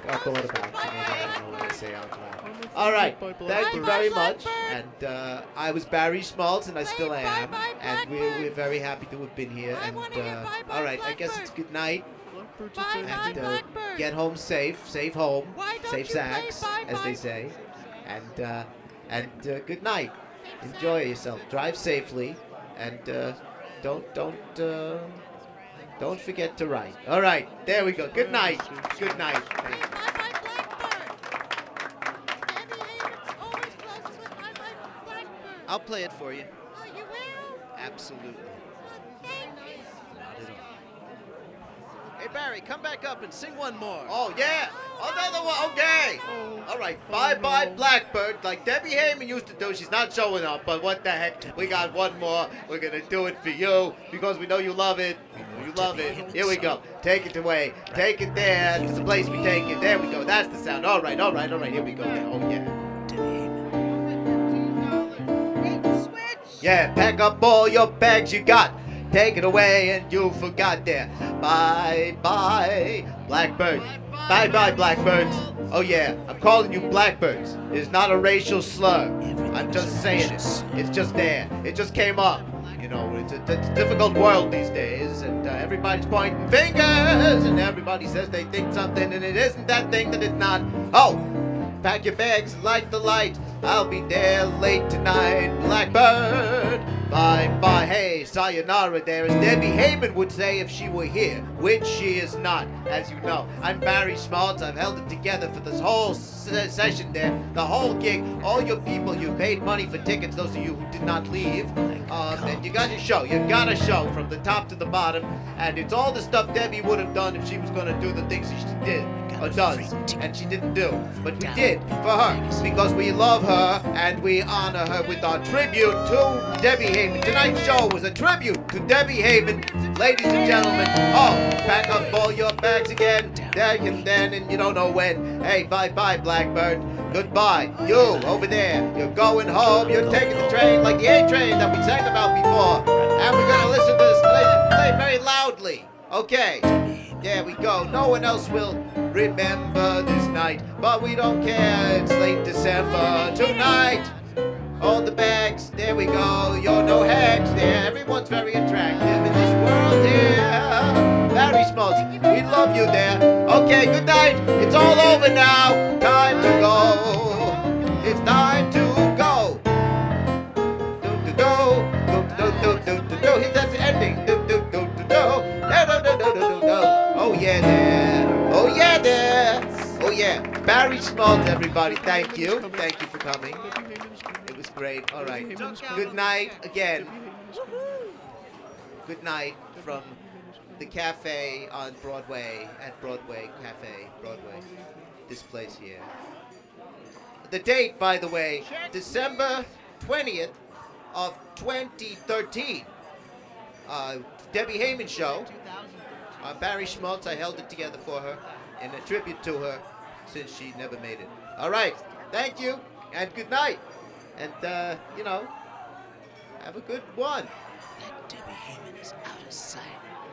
I thought about you. Maybe I don't know what I say out loud. All right. Thank you very much. And I was Barry Schmaltz, and I still am. And we're very happy to have been here. And all right, I guess it's good night. And get home safe. Safe home. Safe sacks, as they say. And good night. Enjoy yourself. Drive safely. And don't forget to write. All right, there we go. Good night. Good night. Thank you. I'll play it for you. Oh, you will? Absolutely. Thank you. Not at all. Hey, Barry, come back up and sing one more. Oh, yeah. Another one. Okay. All right. Bye-bye, Blackbird. Like Debbie Heyman used to do. She's not showing up, but what the heck? We got one more. We're going to do it for you because we know you love it. You love it. Here we go. Take it away. Take it there. It's the place we take it. There we go. That's the sound. All right. Here we go. Oh, yeah. Yeah, pack up all your bags you got. Take it away and you forgot there. Bye-bye, Blackbird. Bye-bye, Blackbirds. Oh, yeah, I'm calling you Blackbirds. It's not a racial slur. I'm just saying it. It's just there. It just came up. You know, it's a difficult world these days, and everybody's pointing fingers, and everybody says they think something, and it isn't that thing that it's not. Oh, pack your bags and light the light. I'll be there late tonight, Blackbird. Bye-bye. Hey, sayonara there, as Debbie Heyman would say if she were here, which she is not, as you know. I'm Barry Schmaltz. I've held it together for this whole session there, the whole gig. All your people, you paid money for tickets, those of you who did not leave. And you got your show. You got a show from the top to the bottom, and it's all the stuff Debbie would have done if she was going to do the things she did. Or does, and she didn't do. But we did for her, because we love her and we honor her with our tribute to Debbie Heyman. Tonight's show was a tribute to Debbie Heyman. Ladies and gentlemen, pack up all your bags again, there and then, and you don't know when. Hey, bye-bye, Blackbird. Goodbye. You, over there, you're going home, you're taking the train like the A train that we sang about before. And we're gonna listen to this play very loudly. Okay. There we go. No one else will remember this night, but we don't care. It's late December tonight. All the bags, there we go. You're no hags there. Everyone's very attractive in this world here. Barry Schmaltz, we love you there. Okay, good night. It's all over now. Time to go. It's time to go. That's the ending. Oh yeah there. Oh yeah there. Oh yeah. Barry Schmaltz, everybody. Thank you. Thank you for coming. It was great. All right. Good night again. Good night from the cafe on Broadway, at Broadway Cafe, Broadway. This place here. The date, by the way, December 20th of 2013. Debbie Heyman show. Barry Schmaltz, I held it together for her in a tribute to her since she never made it. All right. Thank you and good night. And, have a good one. That Debbie Heyman is out of sight.